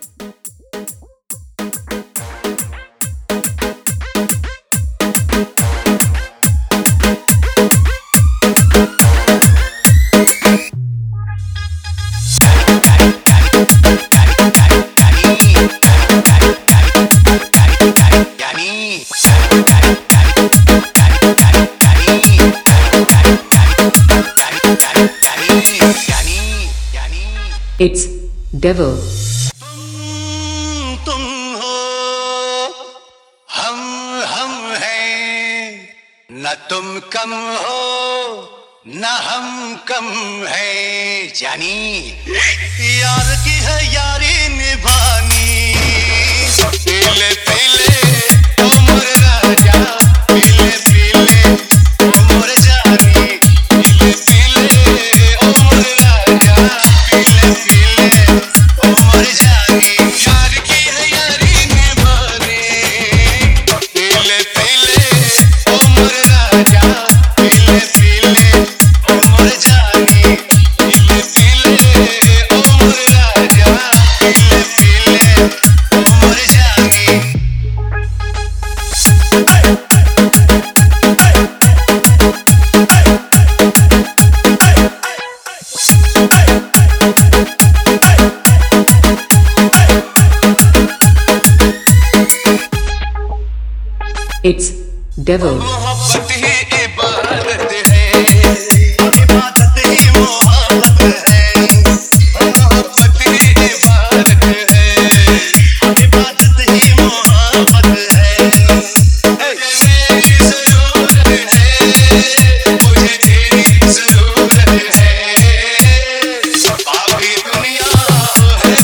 It's devil. तुम हो, हम हैं, न तुम कम हो न हम कम है जानी, यार की है यारी निभानी। पीले पीले उम्र राजा, पीले पीले उम्र जानी, पीले पीले उम्र राजा, पीले पीले उम्र जानी, यार की है यारी निभानी। पीले पीले उम्र राजा, पीले पीले उम्र जानी, पीले पीले उम्र राजा, पीले पीले उम्र जानी। It's devil. मोहब्बत